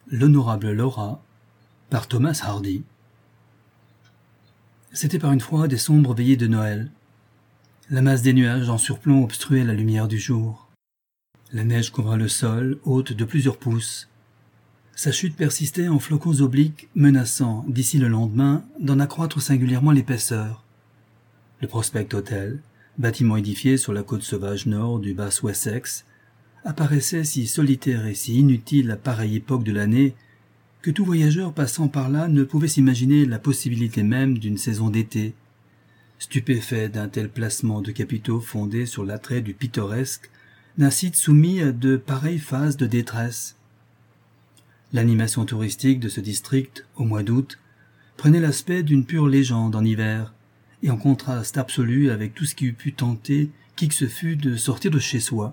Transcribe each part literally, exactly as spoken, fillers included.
L'honorable Laura par Thomas Hardy. C'était par une froide et sombre veillée de Noël. La masse des nuages en surplomb obstruait la lumière du jour. La neige couvra le sol, haute de plusieurs pouces. Sa chute persistait en flocons obliques, menaçant, d'ici le lendemain, d'en accroître singulièrement l'épaisseur. Le Prospect Hotel, bâtiment édifié sur la côte sauvage nord du Basse-Wessex, apparaissait si solitaire et si inutile à pareille époque de l'année que tout voyageur passant par là ne pouvait s'imaginer la possibilité même d'une saison d'été. Stupéfait d'un tel placement de capitaux fondé sur l'attrait du pittoresque, d'un site soumis à de pareilles phases de détresse. L'animation touristique de ce district, au mois d'août, prenait l'aspect d'une pure légende en hiver, et en contraste absolu avec tout ce qui eût pu tenter qui que ce fût de sortir de chez soi.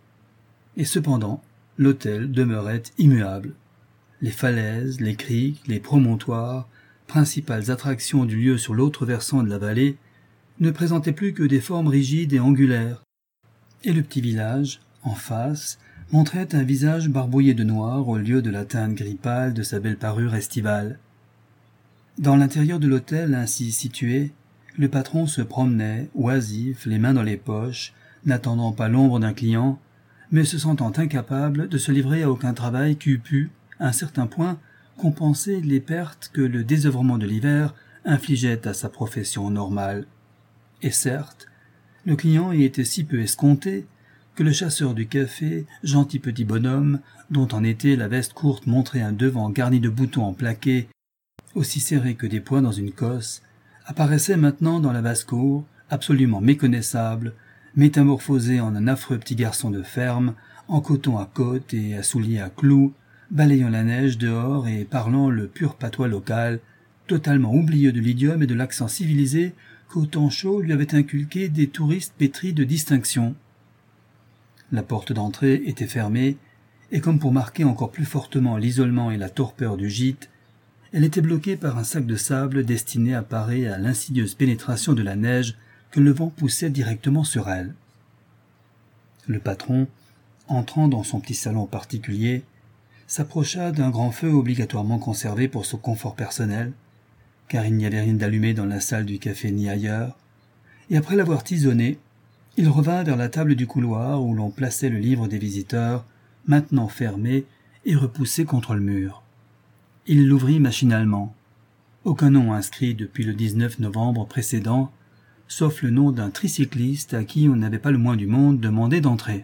Et cependant, l'hôtel demeurait immuable. Les falaises, les criques, les promontoires, principales attractions du lieu sur l'autre versant de la vallée, ne présentaient plus que des formes rigides et angulaires. Et le petit village, en face, montrait un visage barbouillé de noir au lieu de la teinte gris pâle de sa belle parure estivale. Dans l'intérieur de l'hôtel ainsi situé, le patron se promenait, oisif, les mains dans les poches, n'attendant pas l'ombre d'un client, mais se sentant incapable de se livrer à aucun travail qui eût pu, à un certain point, compenser les pertes que le désœuvrement de l'hiver infligeait à sa profession normale. Et certes, le client y était si peu escompté que le chasseur du café, gentil petit bonhomme, dont en été la veste courte montrait un devant garni de boutons en plaqué, aussi serré que des poings dans une cosse, apparaissait maintenant dans la basse-cour, absolument méconnaissable, métamorphosé en un affreux petit garçon de ferme, en coton à côte et à souliers à clous, balayant la neige dehors et parlant le pur patois local, totalement oublieux de l'idiome et de l'accent civilisé qu'au temps chaud lui avaient inculqué des touristes pétris de distinction. La porte d'entrée était fermée, et comme pour marquer encore plus fortement l'isolement et la torpeur du gîte, elle était bloquée par un sac de sable destiné à parer à l'insidieuse pénétration de la neige que le vent poussait directement sur elle. Le patron, entrant dans son petit salon particulier, s'approcha d'un grand feu obligatoirement conservé pour son confort personnel, car il n'y avait rien d'allumé dans la salle du café ni ailleurs, et après l'avoir tisonné, il revint vers la table du couloir où l'on plaçait le livre des visiteurs, maintenant fermé et repoussé contre le mur. Il l'ouvrit machinalement. Aucun nom inscrit depuis le dix-neuf novembre précédent, sauf le nom d'un tricycliste à qui on n'avait pas le moins du monde demandé d'entrer.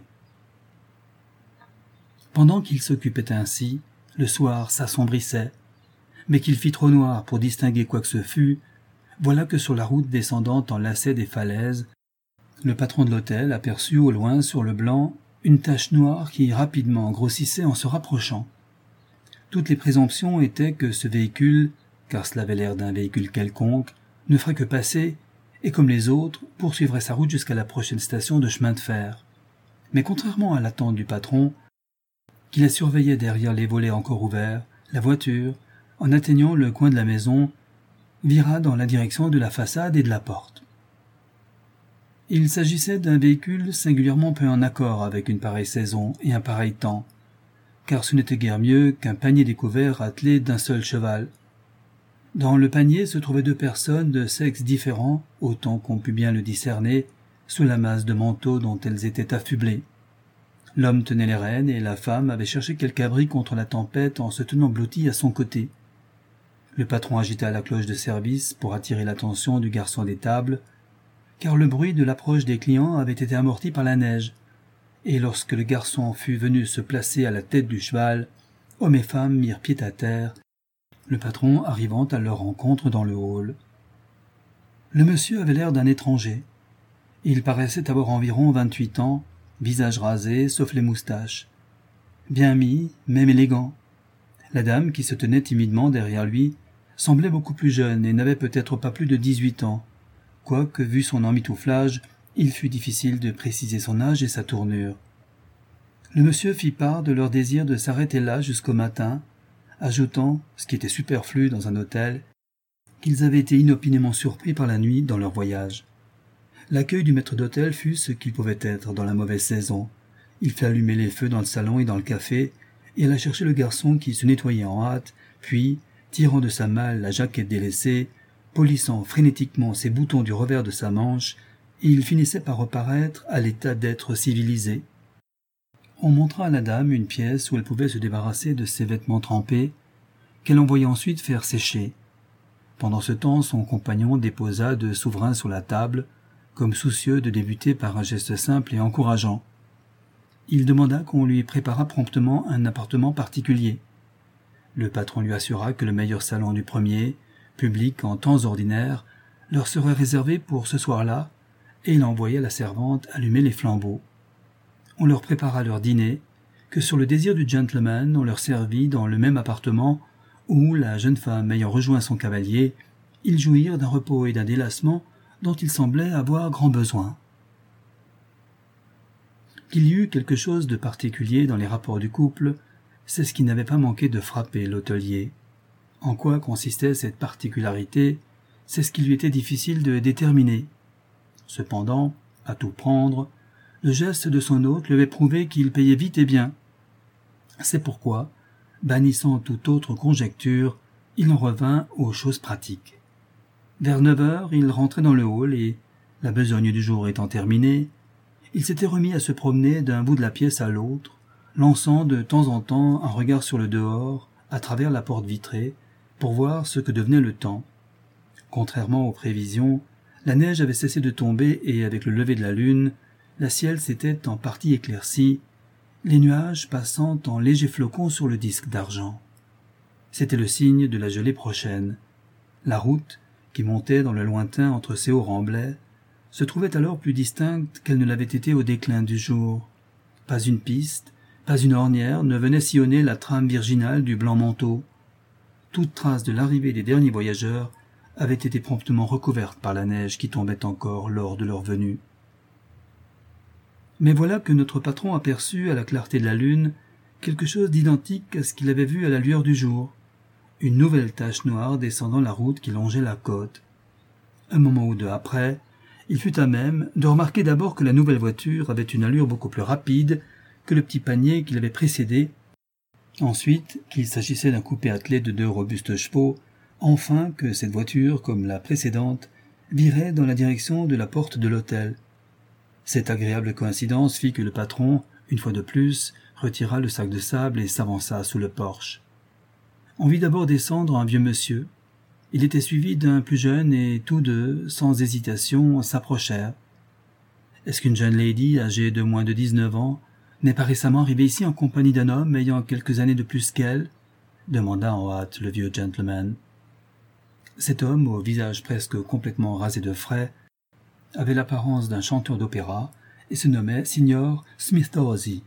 Pendant qu'il s'occupait ainsi, le soir s'assombrissait, mais qu'il fit trop noir pour distinguer quoi que ce fût, voilà que sur la route descendant en lacet des falaises, le patron de l'hôtel aperçut au loin sur le blanc une tache noire qui rapidement grossissait en se rapprochant. Toutes les présomptions étaient que ce véhicule, car cela avait l'air d'un véhicule quelconque, ne ferait que passer, et comme les autres, poursuivrait sa route jusqu'à la prochaine station de chemin de fer. Mais contrairement à l'attente du patron, qui la surveillait derrière les volets encore ouverts, la voiture, en atteignant le coin de la maison, vira dans la direction de la façade et de la porte. Il s'agissait d'un véhicule singulièrement peu en accord avec une pareille saison et un pareil temps, car ce n'était guère mieux qu'un panier découvert attelé d'un seul cheval. Dans le panier se trouvaient deux personnes de sexes différents, autant qu'on put bien le discerner, sous la masse de manteaux dont elles étaient affublées. L'homme tenait les rênes et la femme avait cherché quelque abri contre la tempête en se tenant blottie à son côté. Le patron agita la cloche de service pour attirer l'attention du garçon des tables, car le bruit de l'approche des clients avait été amorti par la neige, et lorsque le garçon fut venu se placer à la tête du cheval, hommes et femmes mirent pied à terre, le patron arrivant à leur rencontre dans le hall. Le monsieur avait l'air d'un étranger. Il paraissait avoir environ vingt-huit ans, visage rasé, sauf les moustaches. Bien mis, même élégant. La dame, qui se tenait timidement derrière lui, semblait beaucoup plus jeune et n'avait peut-être pas plus de dix-huit ans, quoique, vu son emmitouflage, il fut difficile de préciser son âge et sa tournure. Le monsieur fit part de leur désir de s'arrêter là jusqu'au matin, ajoutant, ce qui était superflu dans un hôtel, qu'ils avaient été inopinément surpris par la nuit dans leur voyage. L'accueil du maître d'hôtel fut ce qu'il pouvait être dans la mauvaise saison. Il fit allumer les feux dans le salon et dans le café, et alla chercher le garçon qui se nettoyait en hâte, puis, tirant de sa malle la jaquette délaissée, polissant frénétiquement ses boutons du revers de sa manche, il finissait par reparaître à l'état d'être civilisé. On montra à la dame une pièce où elle pouvait se débarrasser de ses vêtements trempés, qu'elle envoya ensuite faire sécher. Pendant ce temps, son compagnon déposa deux souverains sur la table, comme soucieux de débuter par un geste simple et encourageant. Il demanda qu'on lui préparât promptement un appartement particulier. Le patron lui assura que le meilleur salon du premier, public en temps ordinaires, leur serait réservé pour ce soir-là, et il envoya la servante allumer les flambeaux. On leur prépara leur dîner, que sur le désir du gentleman on leur servit dans le même appartement où, la jeune femme ayant rejoint son cavalier, ils jouirent d'un repos et d'un délassement dont ils semblaient avoir grand besoin. Qu'il y eût quelque chose de particulier dans les rapports du couple, c'est ce qui n'avait pas manqué de frapper l'hôtelier. En quoi consistait cette particularité, c'est ce qui lui était difficile de déterminer. Cependant, à tout prendre, le geste de son hôte lui avait prouvé qu'il payait vite et bien. C'est pourquoi, bannissant toute autre conjecture, il en revint aux choses pratiques. Vers neuf heures, il rentrait dans le hall et, la besogne du jour étant terminée, il s'était remis à se promener d'un bout de la pièce à l'autre, lançant de temps en temps un regard sur le dehors, à travers la porte vitrée, pour voir ce que devenait le temps. Contrairement aux prévisions, la neige avait cessé de tomber et avec le lever de la lune, la ciel s'était en partie éclairci, les nuages passant en légers flocons sur le disque d'argent. C'était le signe de la gelée prochaine. La route, qui montait dans le lointain entre ces hauts remblais, se trouvait alors plus distincte qu'elle ne l'avait été au déclin du jour. Pas une piste, pas une ornière ne venait sillonner la trame virginale du blanc manteau. Toute trace de l'arrivée des derniers voyageurs avait été promptement recouverte par la neige qui tombait encore lors de leur venue. Mais voilà que notre patron aperçut à la clarté de la lune quelque chose d'identique à ce qu'il avait vu à la lueur du jour, une nouvelle tache noire descendant la route qui longeait la côte. Un moment ou deux après, il fut à même de remarquer d'abord que la nouvelle voiture avait une allure beaucoup plus rapide que le petit panier qui l'avait précédé, ensuite qu'il s'agissait d'un coupé attelé de deux robustes chevaux, enfin que cette voiture, comme la précédente, virait dans la direction de la porte de l'hôtel. Cette agréable coïncidence fit que le patron, une fois de plus, retira le sac de sable et s'avança sous le porche. On vit d'abord descendre un vieux monsieur. Il était suivi d'un plus jeune et tous deux, sans hésitation, s'approchèrent. « Est-ce qu'une jeune lady âgée de moins de dix-neuf ans n'est pas récemment arrivée ici en compagnie d'un homme ayant quelques années de plus qu'elle ?» demanda en hâte le vieux gentleman. Cet homme, au visage presque complètement rasé de frais, avait l'apparence d'un chanteur d'opéra et se nommait Signor Smithorsi.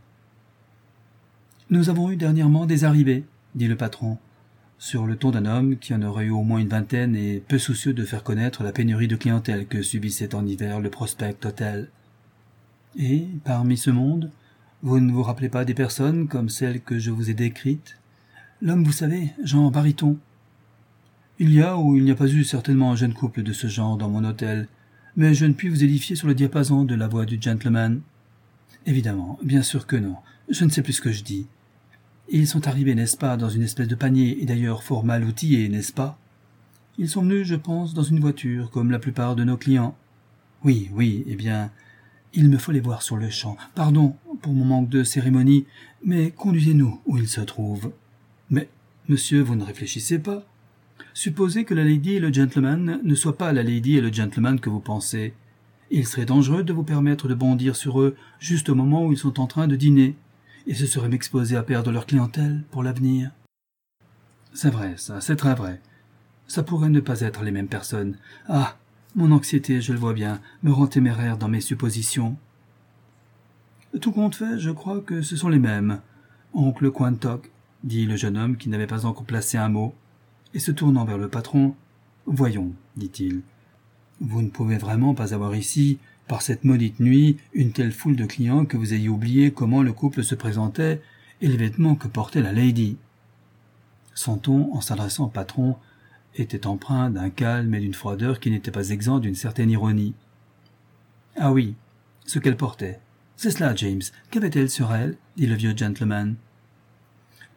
« Nous avons eu dernièrement des arrivées, » dit le patron, sur le ton d'un homme qui en aurait eu au moins une vingtaine et peu soucieux de faire connaître la pénurie de clientèle que subissait en hiver le Prospect Hotel. « Et, parmi ce monde, vous ne vous rappelez pas des personnes comme celles que je vous ai décrites? L'homme, vous savez, Jean Bariton. Il y a ou il n'y a pas eu certainement un jeune couple de ce genre dans mon hôtel, mais je ne puis vous édifier sur le diapason de la voix du gentleman. Évidemment, bien sûr que non, je ne sais plus ce que je dis. Ils sont arrivés, n'est-ce pas, dans une espèce de panier, et d'ailleurs fort mal outillés, n'est-ce pas? Ils sont venus, je pense, dans une voiture, comme la plupart de nos clients. Oui, oui, eh bien, il me faut les voir sur le champ. Pardon pour mon manque de cérémonie, mais conduisez-nous où ils se trouvent. Mais, monsieur, vous ne réfléchissez pas. Supposez que la lady et le gentleman ne soient pas la lady et le gentleman que vous pensez. Il serait dangereux de vous permettre de bondir sur eux juste au moment où ils sont en train de dîner, et ce serait m'exposer à perdre leur clientèle pour l'avenir. C'est vrai, ça, c'est très vrai. Ça pourrait ne pas être les mêmes personnes. Ah, mon anxiété, je le vois bien, me rend téméraire dans mes suppositions. Tout compte fait, je crois que ce sont les mêmes. Oncle Quantock, dit le jeune homme qui n'avait pas encore placé un mot, et se tournant vers le patron, « Voyons, dit-il, vous ne pouvez vraiment pas avoir ici, par cette maudite nuit, une telle foule de clients que vous ayez oublié comment le couple se présentait et les vêtements que portait la lady. » Son ton, en s'adressant au patron, était empreint d'un calme et d'une froideur qui n'était pas exempt d'une certaine ironie. « Ah oui, ce qu'elle portait. C'est cela, James. Qu'avait-elle sur elle ?» dit le vieux gentleman.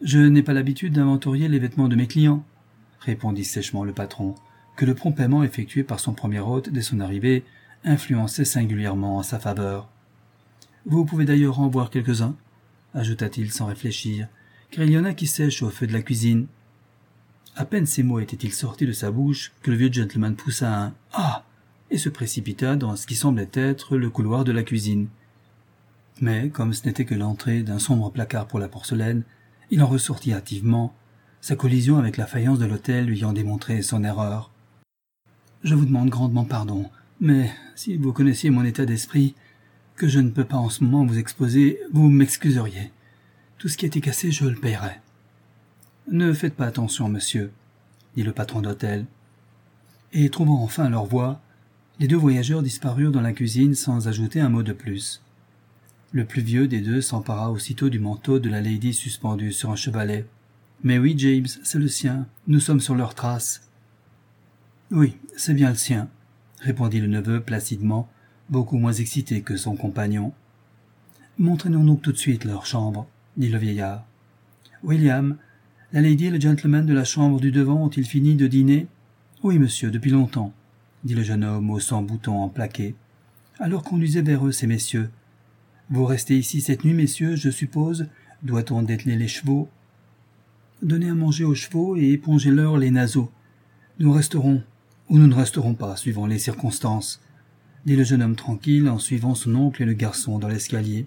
Je n'ai pas l'habitude d'inventorier les vêtements de mes clients, répondit sèchement le patron, que le prompt paiement effectué par son premier hôte dès son arrivée influençait singulièrement en sa faveur. Vous pouvez d'ailleurs en voir quelques-uns, ajouta-t-il sans réfléchir, car il y en a qui sèchent au feu de la cuisine. À peine ces mots étaient-ils sortis de sa bouche que le vieux gentleman poussa un « Ah !» et se précipita dans ce qui semblait être le couloir de la cuisine. Mais, comme ce n'était que l'entrée d'un sombre placard pour la porcelaine, il en ressortit hâtivement, sa collision avec la faïence de l'hôtel lui ayant démontré son erreur. « Je vous demande grandement pardon, mais si vous connaissiez mon état d'esprit, que je ne peux pas en ce moment vous exposer, vous m'excuseriez. Tout ce qui a été cassé, je le paierai. »« Ne faites pas attention, monsieur, » dit le patron d'hôtel. Et trouvant enfin leur voie, les deux voyageurs disparurent dans la cuisine sans ajouter un mot de plus. Le plus vieux des deux s'empara aussitôt du manteau de la lady suspendue sur un chevalet. « Mais oui, James, c'est le sien. Nous sommes sur leurs traces. »« Oui, c'est bien le sien, » répondit le neveu placidement, beaucoup moins excité que son compagnon. « Montrez-nous donc tout de suite leur chambre, » dit le vieillard. « William, la lady et le gentleman de la chambre du devant ont-ils fini de dîner ?»« Oui, monsieur, depuis longtemps, » dit le jeune homme au sans bouton en plaqué. « Alors conduisez vers eux ces messieurs. Vous restez ici cette nuit, messieurs, je suppose. Doit-on dételer les chevaux ? Donnez à manger aux chevaux et épongez-leur les naseaux. Nous resterons, ou nous ne resterons pas, suivant les circonstances, » dit le jeune homme tranquille en suivant son oncle et le garçon dans l'escalier.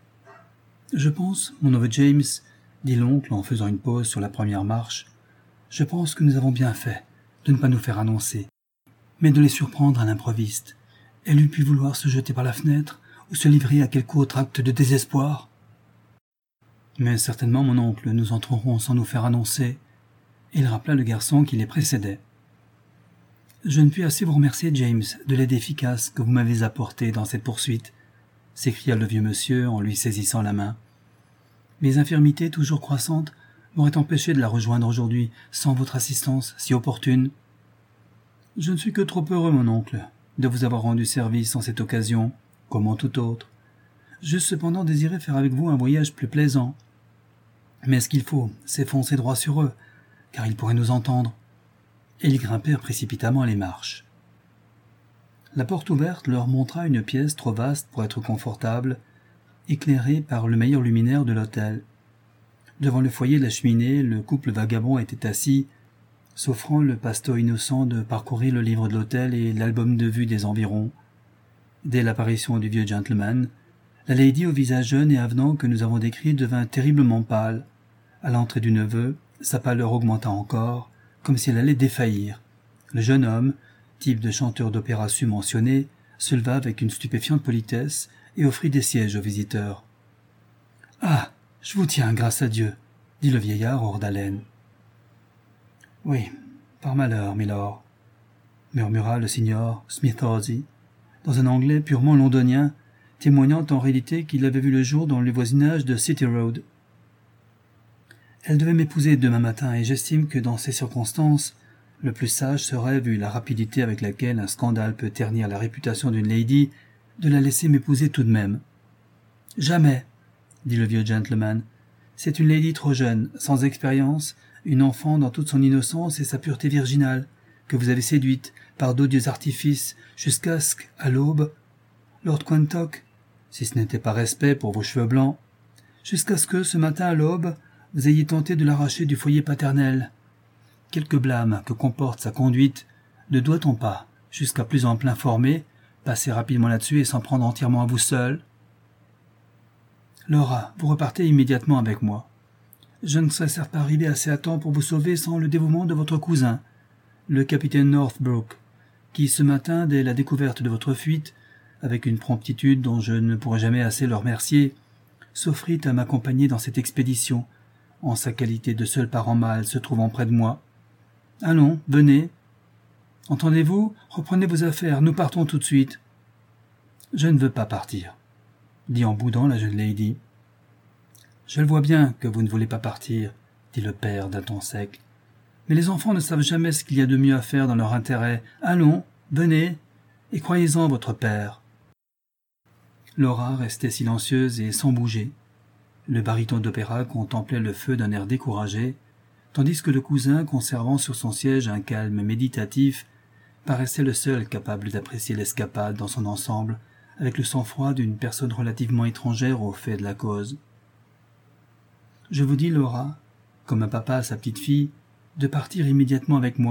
« Je pense, mon neveu James, » dit l'oncle en faisant une pause sur la première marche, « je pense que nous avons bien fait de ne pas nous faire annoncer, mais de les surprendre à l'improviste. Elle eût pu vouloir se jeter par la fenêtre ou se livrer à quelque autre acte de désespoir. »« Mais certainement, mon oncle, nous entrerons sans nous faire annoncer. » Et il rappela le garçon qui les précédait. « Je ne puis assez vous remercier, James, de l'aide efficace que vous m'avez apportée dans cette poursuite, » s'écria le vieux monsieur en lui saisissant la main. « Mes infirmités toujours croissantes m'auraient empêché de la rejoindre aujourd'hui sans votre assistance si opportune. »« Je ne suis que trop heureux, mon oncle, de vous avoir rendu service en cette occasion, comme en toute autre. J'eusse cependant désiré faire avec vous un voyage plus plaisant. Mais ce qu'il faut, c'est foncer droit sur eux, car ils pourraient nous entendre. » Et ils grimpèrent précipitamment les marches. La porte ouverte leur montra une pièce trop vaste pour être confortable, éclairée par le meilleur luminaire de l'hôtel. Devant le foyer de la cheminée, le couple vagabond était assis, s'offrant le passe-temps innocent de parcourir le livre de l'hôtel et l'album de vue des environs. Dès l'apparition du vieux gentleman, la lady au visage jeune et avenant que nous avons décrit devint terriblement pâle. À l'entrée du neveu, sa pâleur augmenta encore, comme si elle allait défaillir. Le jeune homme, type de chanteur d'opéra submentionné, se leva avec une stupéfiante politesse et offrit des sièges aux visiteurs. « Ah, je vous tiens, grâce à Dieu, » dit le vieillard hors d'haleine. « Oui, par malheur, milord, » murmura le signor Smith-Horsey, dans un anglais purement londonien, témoignant en réalité qu'il avait vu le jour dans le voisinage de City Road. Elle devait m'épouser demain matin, et j'estime que dans ces circonstances, le plus sage serait, vu la rapidité avec laquelle un scandale peut ternir la réputation d'une lady, de la laisser m'épouser tout de même. « Jamais, » dit le vieux gentleman. « C'est une lady trop jeune, sans expérience, une enfant dans toute son innocence et sa pureté virginale, que vous avez séduite par d'odieux artifices jusqu'à ce qu'à l'aube, Lord Quantock, si ce n'était pas respect pour vos cheveux blancs, jusqu'à ce que, ce matin à l'aube, vous ayez tenté de l'arracher du foyer paternel. Quelque blâme que comporte sa conduite, ne doit-on pas, jusqu'à plus ample informé, passer rapidement là-dessus et s'en prendre entièrement à vous seul? Laura, vous repartez immédiatement avec moi. Je ne serais certes pas arrivé assez à temps pour vous sauver sans le dévouement de votre cousin, le capitaine Northbrook, qui ce matin, dès la découverte de votre fuite, avec une promptitude dont je ne pourrai jamais assez le remercier, s'offrit à m'accompagner dans cette expédition, en sa qualité de seul parent mâle se trouvant près de moi. Allons, venez. Entendez-vous, reprenez vos affaires, nous partons tout de suite. Je ne veux pas partir, dit en boudant la jeune lady. Je le vois bien que vous ne voulez pas partir, dit le père d'un ton sec. Mais les enfants ne savent jamais ce qu'il y a de mieux à faire dans leur intérêt. Allons, venez, et croyez-en votre père. Laura restait silencieuse et sans bouger. Le baryton d'opéra contemplait le feu d'un air découragé, tandis que le cousin, conservant sur son siège un calme méditatif, paraissait le seul capable d'apprécier l'escapade dans son ensemble, avec le sang-froid d'une personne relativement étrangère au fait de la cause. « Je vous dis, Laura, comme un papa à sa petite fille, de partir immédiatement avec moi. »«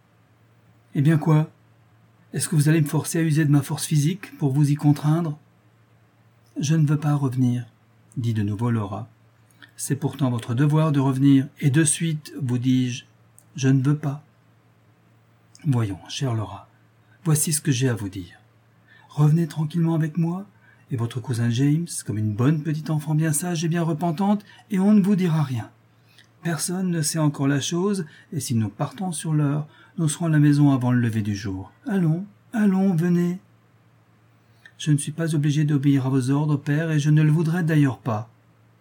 Eh bien quoi ? Est-ce que vous allez me forcer à user de ma force physique pour vous y contraindre ?»« Je ne veux pas revenir, » dit de nouveau Laura. « C'est pourtant votre devoir de revenir, et de suite, vous dis-je. Je ne veux pas. » « Voyons, chère Laura, voici ce que j'ai à vous dire. Revenez tranquillement avec moi et votre cousin James, comme une bonne petite enfant bien sage et bien repentante, et on ne vous dira rien. Personne ne sait encore la chose, et si nous partons sur l'heure, nous serons à la maison avant le lever du jour. Allons, allons, venez. Je ne suis pas obligé d'obéir à vos ordres, père, et je ne le voudrais d'ailleurs pas. »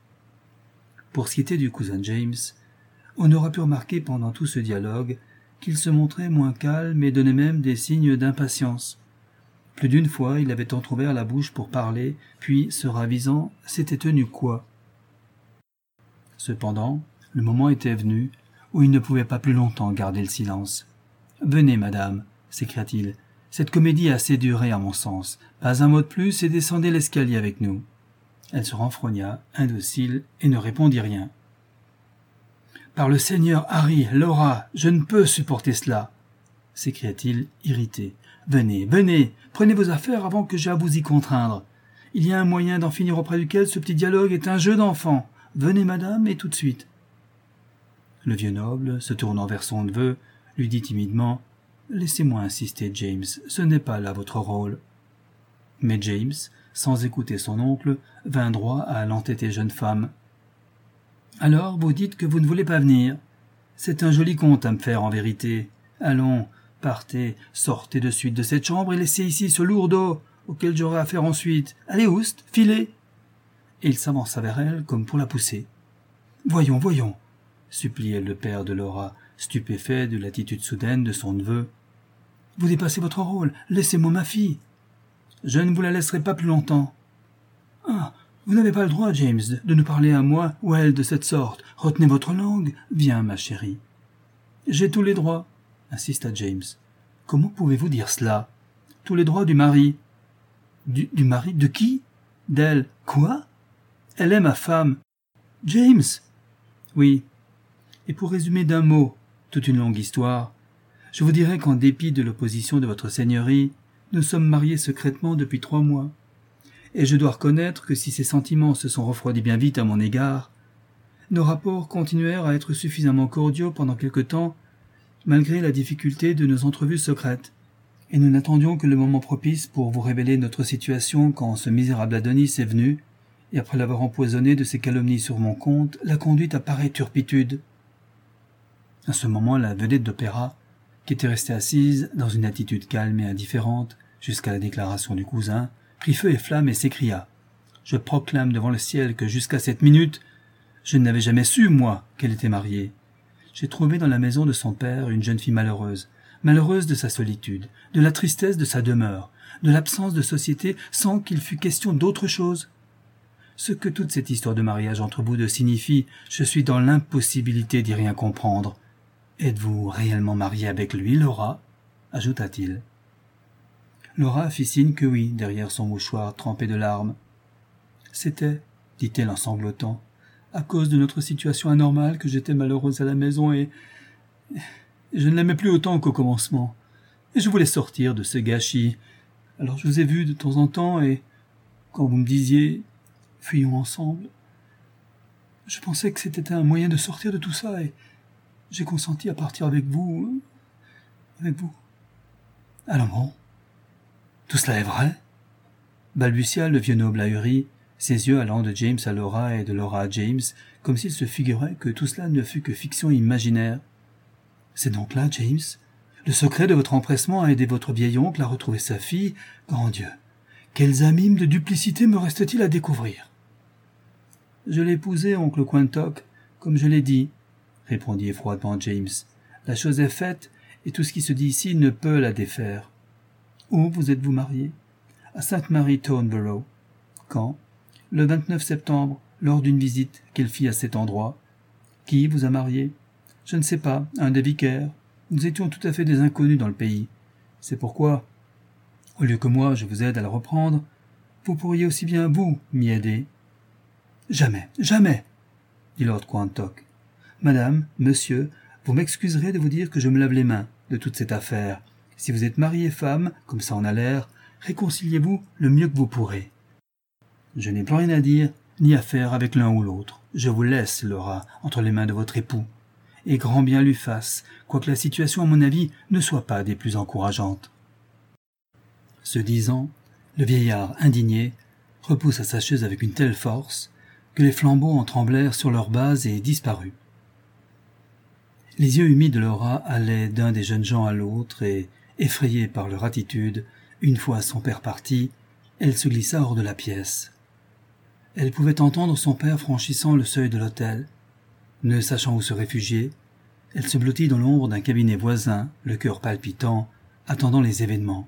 Pour ce qui était du cousin James, on aura pu remarquer pendant tout ce dialogue qu'il se montrait moins calme et donnait même des signes d'impatience. Plus d'une fois, il avait entrouvert la bouche pour parler, puis, se ravisant, s'était tenu coi. Cependant, le moment était venu où il ne pouvait pas plus longtemps garder le silence. « Venez, madame, » s'écria-t-il, « cette comédie a assez duré à mon sens. Pas un mot de plus et descendez l'escalier avec nous. » Elle se renfrogna, indocile, et ne répondit rien. « Par le Seigneur, Harry, Laura, je ne peux supporter cela !» s'écria-t-il, irrité. « Venez, venez, prenez vos affaires avant que j'aie à vous y contraindre. Il y a un moyen d'en finir auprès duquel ce petit dialogue est un jeu d'enfant. Venez, madame, et tout de suite. » Le vieux noble, se tournant vers son neveu, lui dit timidement « Laissez-moi insister, James, ce n'est pas là votre rôle. » Mais James, sans écouter son oncle, vint droit à l'entêtée jeune femme. « Alors, vous dites que vous ne voulez pas venir. C'est un joli conte à me faire, en vérité. Allons, partez, sortez de suite de cette chambre et laissez ici ce lourdeau auquel j'aurai affaire ensuite. Allez, oust, filez !» Et il s'avança vers elle comme pour la pousser. « Voyons, voyons !» suppliait le père de Laura, stupéfait de l'attitude soudaine de son neveu. « Vous dépassez votre rôle, laissez-moi ma fille. »« Je ne vous la laisserai pas plus longtemps. »« Ah, vous n'avez pas le droit, James, de nous parler à moi ou à elle de cette sorte. Retenez votre langue. Viens, ma chérie. »« J'ai tous les droits, » insista James. « Comment pouvez-vous dire cela ? Tous les droits du mari. »« Du, du mari de qui ? D'elle. Quoi ? Elle est ma femme. »« James !»« Oui. Et pour résumer d'un mot toute une longue histoire, je vous dirai qu'en dépit de l'opposition de votre seigneurie, nous sommes mariés secrètement depuis trois mois. Et je dois reconnaître que si ses sentiments se sont refroidis bien vite à mon égard, nos rapports continuèrent à être suffisamment cordiaux pendant quelque temps, malgré la difficulté de nos entrevues secrètes. Et nous n'attendions que le moment propice pour vous révéler notre situation quand ce misérable Adonis est venu, et après l'avoir empoisonné de ses calomnies sur mon compte, l'a conduite à pareille turpitude. À ce moment, la vedette d'opéra, qui était restée assise dans une attitude calme et indifférente jusqu'à la déclaration du cousin, prit feu et flamme et s'écria « Je proclame devant le ciel que jusqu'à cette minute, je n'avais jamais su, moi, qu'elle était mariée. J'ai trouvé dans la maison de son père une jeune fille malheureuse, malheureuse de sa solitude, de la tristesse de sa demeure, de l'absence de société sans qu'il fût question d'autre chose. Ce que toute cette histoire de mariage entre vous deux signifie, je suis dans l'impossibilité d'y rien comprendre. Êtes-vous réellement mariée avec lui, Laura ? » ajouta-t-il. Laura fit signe que oui, derrière son mouchoir trempé de larmes. « C'était, dit-elle en sanglotant, à cause de notre situation anormale que j'étais malheureuse à la maison et... et je ne l'aimais plus autant qu'au commencement. Et je voulais sortir de ce gâchis. Alors je vous ai vu de temps en temps et, quand vous me disiez « fuyons ensemble », je pensais que c'était un moyen de sortir de tout ça et j'ai consenti à partir avec vous, avec vous. Alors bon, tout cela est vrai ? Balbutia le vieux noble ahuri, ses yeux allant de James à Laura et de Laura à James, comme s'il se figurait que tout cela ne fût que fiction imaginaire. C'est donc là, James, le secret de votre empressement à aider votre vieil oncle à retrouver sa fille ? Grand Dieu, quels abîmes de duplicité me reste-t-il à découvrir ? Je l'ai épousée, oncle Quantock, comme je l'ai dit, répondit froidement James. La chose est faite, et tout ce qui se dit ici ne peut la défaire. Où vous êtes-vous marié ? À Sainte Marie Toneborough. Quand ? Le vingt-neuf septembre, lors d'une visite qu'elle fit à cet endroit. Qui vous a marié? Je ne sais pas, un des vicaires. Nous étions tout à fait des inconnus dans le pays. C'est pourquoi, au lieu que moi je vous aide à la reprendre, vous pourriez aussi bien vous m'y aider. Jamais, jamais, dit Lord Quantock. Madame, monsieur, vous m'excuserez de vous dire que je me lave les mains de toute cette affaire. Si vous êtes mari et femme, comme ça en a l'air, réconciliez-vous le mieux que vous pourrez. Je n'ai plus rien à dire, ni à faire avec l'un ou l'autre. Je vous laisse, Laura, entre les mains de votre époux. Et grand bien lui fasse, quoique la situation, à mon avis, ne soit pas des plus encourageantes. Ce disant, le vieillard, indigné, repoussa sa chaise avec une telle force que les flambeaux en tremblèrent sur leur base et disparut. Les yeux humides de Laura allaient d'un des jeunes gens à l'autre et, effrayée par leur attitude, une fois son père parti, elle se glissa hors de la pièce. Elle pouvait entendre son père franchissant le seuil de l'hôtel. Ne sachant où se réfugier, elle se blottit dans l'ombre d'un cabinet voisin, le cœur palpitant, attendant les événements.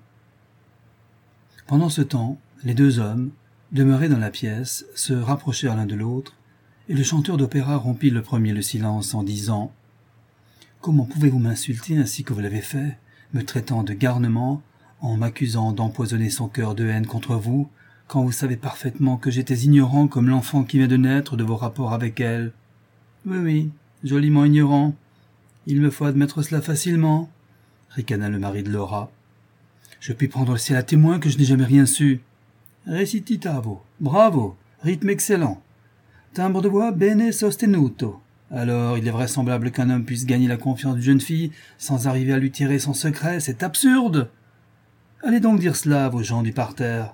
Pendant ce temps, les deux hommes, demeurés dans la pièce, se rapprochèrent l'un de l'autre, et le chanteur d'opéra rompit le premier le silence en disant « Comment pouvez-vous m'insulter ainsi que vous l'avez fait, me traitant de garnement, en m'accusant d'empoisonner son cœur de haine contre vous, quand vous savez parfaitement que j'étais ignorant comme l'enfant qui vient de naître de vos rapports avec elle. Oui, oui, joliment ignorant. Il me faut admettre cela facilement, ricana le mari de Laura. Je puis prendre le ciel à témoin que je n'ai jamais rien su. Recititavo, bravo, rythme excellent. Timbre de voix bene sostenuto. Alors, il est vraisemblable qu'un homme puisse gagner la confiance d'une jeune fille sans arriver à lui tirer son secret, c'est absurde. Allez donc dire cela à vos gens du parterre.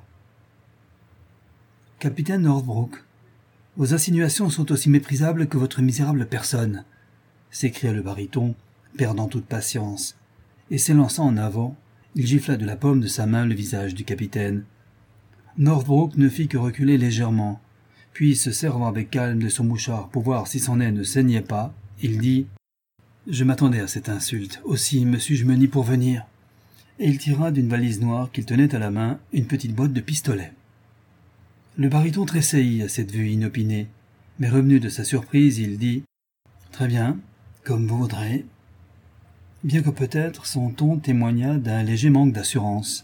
Capitaine Northbrook, vos insinuations sont aussi méprisables que votre misérable personne, s'écria le baryton, perdant toute patience, et s'élançant en avant, il gifla de la paume de sa main le visage du capitaine. Northbrook ne fit que reculer légèrement, puis se servant avec calme de son mouchoir pour voir si son nez ne saignait pas, il dit « Je m'attendais à cette insulte, aussi me suis-je muni pour venir. » Et il tira d'une valise noire qu'il tenait à la main une petite boîte de pistolets. Le baryton tressaillit à cette vue inopinée, mais revenu de sa surprise, il dit « Très bien, comme vous voudrez. » Bien que peut-être son ton témoigna d'un léger manque d'assurance.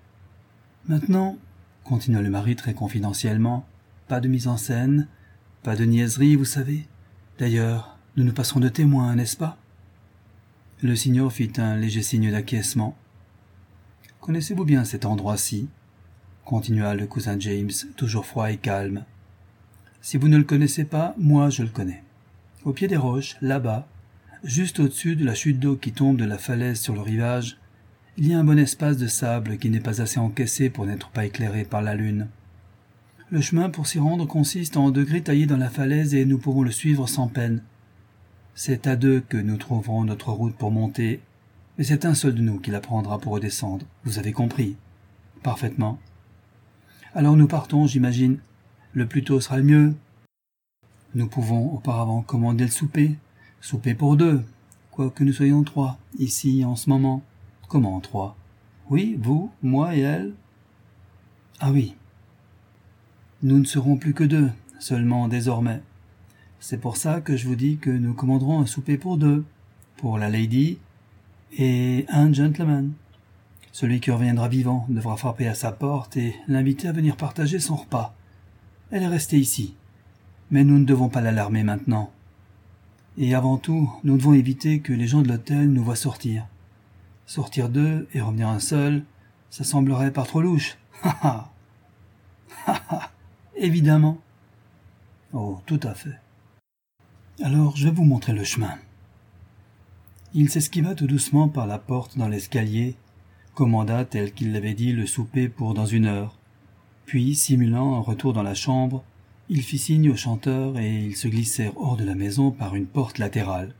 « Maintenant, » continua le mari très confidentiellement, « pas de mise en scène, pas de niaiserie, vous savez. D'ailleurs, nous nous passerons de témoins, n'est-ce pas ?» Le signor fit un léger signe d'acquiescement. « Connaissez-vous bien cet endroit-ci ?» continua le cousin James, toujours froid et calme. « Si vous ne le connaissez pas, moi je le connais. Au pied des roches, là-bas, juste au-dessus de la chute d'eau qui tombe de la falaise sur le rivage, il y a un bon espace de sable qui n'est pas assez encaissé pour n'être pas éclairé par la lune. Le chemin pour s'y rendre consiste en degrés taillés dans la falaise et nous pourrons le suivre sans peine. C'est à deux que nous trouverons notre route pour monter, mais c'est un seul de nous qui la prendra pour redescendre. Vous avez compris? Parfaitement. Alors nous partons, j'imagine. Le plus tôt sera le mieux. Nous pouvons auparavant commander le souper. Souper pour deux, quoique nous soyons trois, ici, en ce moment. Comment trois? Oui, vous, moi et elle. Ah oui. Nous ne serons plus que deux, seulement désormais. C'est pour ça que je vous dis que nous commanderons un souper pour deux, pour la lady et un gentleman. Celui qui reviendra vivant devra frapper à sa porte et l'inviter à venir partager son repas. Elle est restée ici, mais nous ne devons pas l'alarmer maintenant. Et avant tout, nous devons éviter que les gens de l'hôtel nous voient sortir. Sortir deux et revenir un seul, ça semblerait pas trop louche. Ha ha. Ha ha. Évidemment. Oh, tout à fait. Alors, je vais vous montrer le chemin. Il s'esquiva tout doucement par la porte dans l'escalier, commanda tel qu'il l'avait dit le souper pour dans une heure, puis, simulant un retour dans la chambre, il fit signe au chanteur et ils se glissèrent hors de la maison par une porte latérale.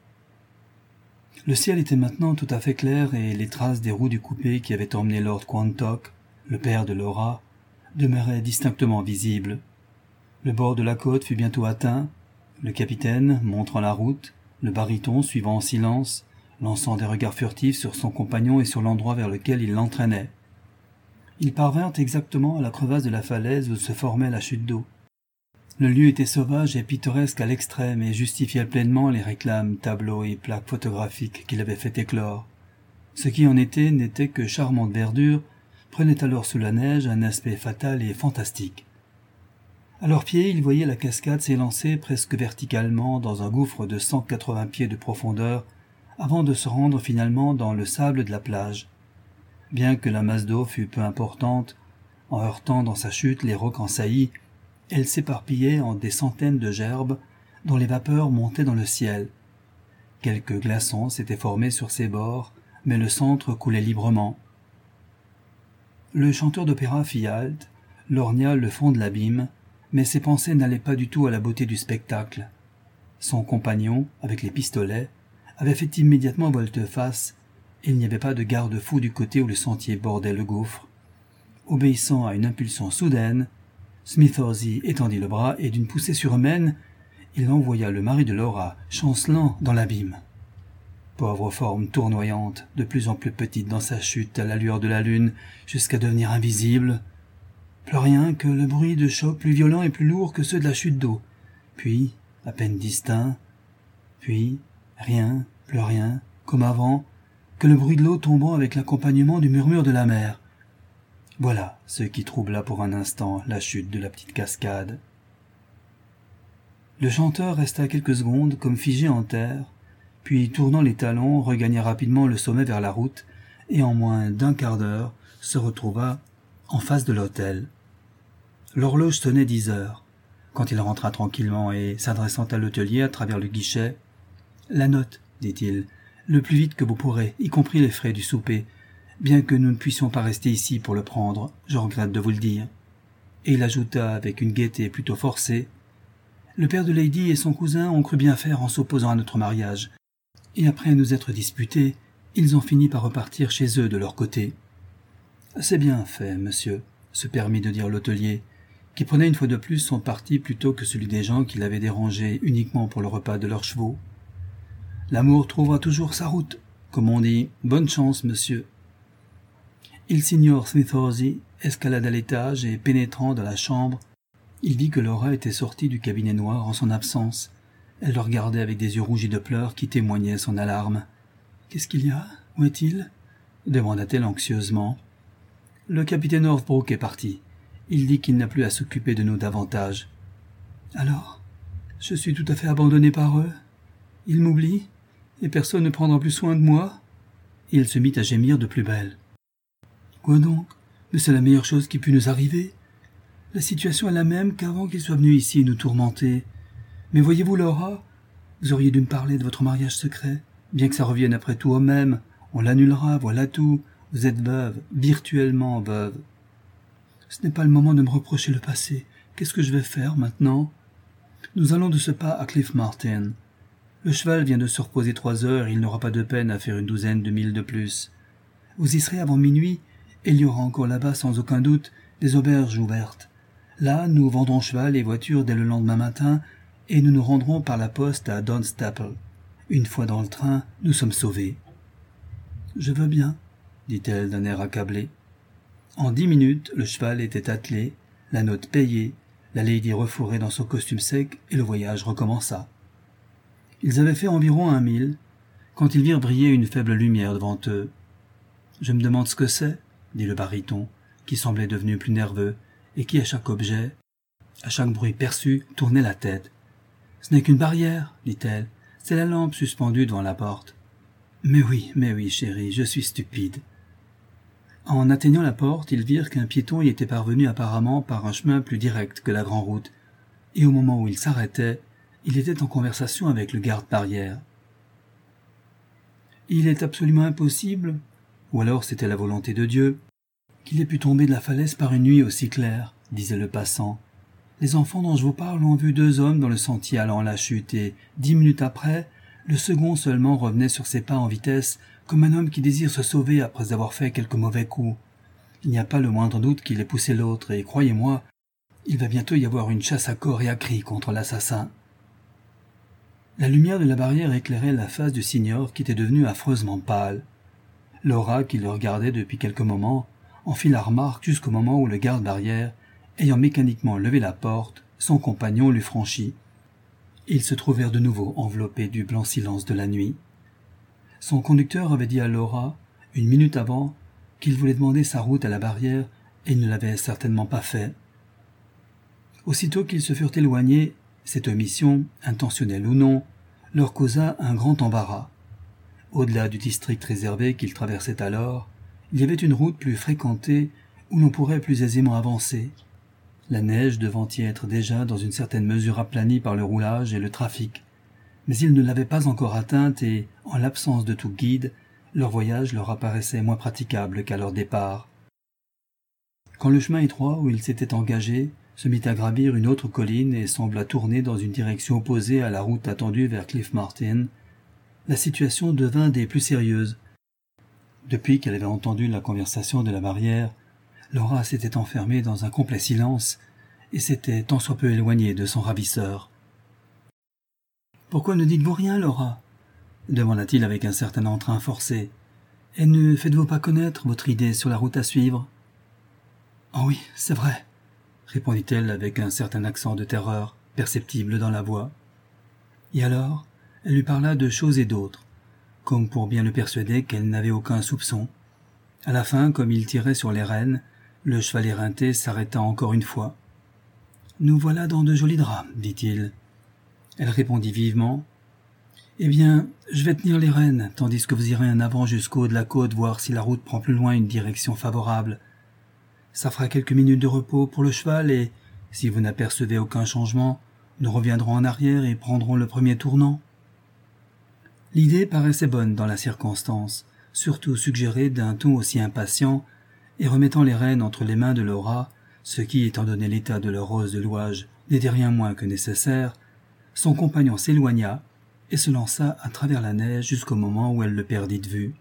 Le ciel était maintenant tout à fait clair et les traces des roues du coupé qui avaient emmené Lord Quantock, le père de Laura, demeuraient distinctement visibles. Le bord de la côte fut bientôt atteint, le capitaine montrant la route, le baryton suivant en silence, lançant des regards furtifs sur son compagnon et sur l'endroit vers lequel il l'entraînait. Ils parvinrent exactement à la crevasse de la falaise où se formait la chute d'eau. Le lieu était sauvage et pittoresque à l'extrême et justifiait pleinement les réclames, tableaux et plaques photographiques qu'il avait fait éclore. Ce qui en était n'était que charmante verdure, prenait alors sous la neige un aspect fatal et fantastique. À leurs pieds, ils voyaient la cascade s'élancer presque verticalement dans un gouffre de cent quatre-vingts pieds de profondeur avant de se rendre finalement dans le sable de la plage. Bien que la masse d'eau fût peu importante, en heurtant dans sa chute les rocs en saillie, elle s'éparpillait en des centaines de gerbes dont les vapeurs montaient dans le ciel. Quelques glaçons s'étaient formés sur ses bords, mais le centre coulait librement. Le chanteur d'opéra fit halte, lorgna le fond de l'abîme, mais ses pensées n'allaient pas du tout à la beauté du spectacle. Son compagnon, avec les pistolets, avait fait immédiatement volte-face, et il n'y avait pas de garde-fou du côté où le sentier bordait le gouffre. Obéissant à une impulsion soudaine, Smith Horsey étendit le bras et d'une poussée surhumaine, il envoya le mari de Laura chancelant dans l'abîme. Pauvre forme tournoyante, de plus en plus petite dans sa chute à la lueur de la lune, jusqu'à devenir invisible. Plus rien que le bruit de chocs plus violents et plus lourds que ceux de la chute d'eau. Puis, à peine distinct. Puis, rien, plus rien, comme avant, que le bruit de l'eau tombant avec l'accompagnement du murmure de la mer. Voilà ce qui troubla pour un instant la chute de la petite cascade. Le chanteur resta quelques secondes comme figé en terre, puis tournant les talons, regagna rapidement le sommet vers la route, et en moins d'un quart d'heure se retrouva en face de l'hôtel. L'horloge sonnait dix heures, quand il rentra tranquillement et, s'adressant à l'hôtelier à travers le guichet, « La note, dit-il, le plus vite que vous pourrez, y compris les frais du souper, bien que nous ne puissions pas rester ici pour le prendre, je regrette de vous le dire. » Et il ajouta avec une gaieté plutôt forcée, « Le père de Lady et son cousin ont cru bien faire en s'opposant à notre mariage, et après nous être disputés, ils ont fini par repartir chez eux de leur côté. »« C'est bien fait, monsieur, » se permit de dire l'hôtelier, qui prenait une fois de plus son parti plutôt que celui des gens qui l'avaient dérangé uniquement pour le repas de leurs chevaux. « L'amour trouvera toujours sa route, comme on dit. Bonne chance, monsieur. » Il signor Smith Horsey escalada l'étage et, pénétrant dans la chambre, il vit que Laura était sortie du cabinet noir en son absence. Elle le regardait avec des yeux rougis de pleurs qui témoignaient son alarme. « Qu'est-ce qu'il y a? Où est-il » demanda-t-elle anxieusement. « Le capitaine Northbrook est parti. Il dit qu'il n'a plus à s'occuper de nous davantage. »« Alors, je suis tout à fait abandonné par eux. Ils m'oublient, et personne ne prendra plus soin de moi. » Et il se mit à gémir de plus belle. « Quoi donc? Mais c'est la meilleure chose qui pût nous arriver. La situation est la même qu'avant qu'il soit venu ici nous tourmenter. Mais voyez-vous, Laura, vous auriez dû me parler de votre mariage secret. Bien que ça revienne après tout au même, on l'annulera, voilà tout. Vous êtes veuve, virtuellement veuve. Ce n'est pas le moment de me reprocher le passé. Qu'est-ce que je vais faire maintenant? Nous allons de ce pas à Cliff Martin. Le cheval vient de se reposer trois heures et il n'aura pas de peine à faire une douzaine de milles de plus. Vous y serez avant minuit, et il y aura encore là-bas sans aucun doute des auberges ouvertes. Là, nous vendrons cheval et voiture dès le lendemain matin, et nous nous rendrons par la poste à Dunstable. Une fois dans le train, nous sommes sauvés. « Je veux bien, » dit-elle d'un air accablé. En dix minutes, le cheval était attelé, la note payée, la lady refourrée dans son costume sec, et le voyage recommença. Ils avaient fait environ un mille, quand ils virent briller une faible lumière devant eux. « Je me demande ce que c'est, » dit le baryton, qui semblait devenu plus nerveux, et qui, à chaque objet, à chaque bruit perçu, tournait la tête. « Ce n'est qu'une barrière, » dit-elle, « c'est la lampe suspendue devant la porte. »« Mais oui, mais oui, chérie, je suis stupide. » En atteignant la porte, ils virent qu'un piéton y était parvenu apparemment par un chemin plus direct que la grande route, et au moment où il s'arrêtait, il était en conversation avec le garde-barrière. « Il est absolument impossible, ou alors c'était la volonté de Dieu, qu'il ait pu tomber de la falaise par une nuit aussi claire, disait le passant. Les enfants dont je vous parle ont vu deux hommes dans le sentier allant à la chute, et, dix minutes après, le second seulement revenait sur ses pas en vitesse, comme un homme qui désire se sauver après avoir fait quelques mauvais coups. Il n'y a pas le moindre doute qu'il ait poussé l'autre, et croyez-moi, il va bientôt y avoir une chasse à corps et à cris contre l'assassin. » La lumière de la barrière éclairait la face du signor qui était devenu affreusement pâle. Laura, qui le regardait depuis quelques moments, en fit la remarque jusqu'au moment où le garde-barrière, ayant mécaniquement levé la porte, son compagnon l'eut franchi. Ils se trouvèrent de nouveau enveloppés du blanc silence de la nuit. Son conducteur avait dit à Laura, une minute avant, qu'il voulait demander sa route à la barrière et il ne l'avait certainement pas fait. Aussitôt qu'ils se furent éloignés, cette omission, intentionnelle ou non, leur causa un grand embarras. Au-delà du district réservé qu'ils traversaient alors, il y avait une route plus fréquentée où l'on pourrait plus aisément avancer. La neige devant y être déjà dans une certaine mesure aplanie par le roulage et le trafic, mais ils ne l'avaient pas encore atteinte et, en l'absence de tout guide, leur voyage leur apparaissait moins praticable qu'à leur départ. Quand le chemin étroit où ils s'étaient engagés se mit à gravir une autre colline et sembla tourner dans une direction opposée à la route attendue vers Cliff Martin, la situation devint des plus sérieuses. Depuis qu'elle avait entendu la conversation de la barrière, Laura s'était enfermée dans un complet silence et s'était tant soit peu éloignée de son ravisseur. « Pourquoi ne dites-vous rien, Laura ?» demanda-t-il avec un certain entrain forcé. « Et ne faites-vous pas connaître votre idée sur la route à suivre ?»« Oh oui, c'est vrai », répondit-elle avec un certain accent de terreur perceptible dans la voix. Et alors, elle lui parla de choses et d'autres, comme pour bien le persuader qu'elle n'avait aucun soupçon. À la fin, comme il tirait sur les rênes, le cheval éreinté s'arrêta encore une fois. « Nous voilà dans de jolis draps, dit-il. Elle répondit vivement. « Eh bien, je vais tenir les rênes, tandis que vous irez en avant jusqu'au haut de la côte voir si la route prend plus loin une direction favorable. Ça fera quelques minutes de repos pour le cheval et, si vous n'apercevez aucun changement, nous reviendrons en arrière et prendrons le premier tournant. » L'idée paraissait bonne dans la circonstance, surtout suggérée d'un ton aussi impatient, et remettant les rênes entre les mains de Laura, ce qui, étant donné l'état de leur rose de louage, n'était rien moins que nécessaire, son compagnon s'éloigna et se lança à travers la neige jusqu'au moment où elle le perdit de vue.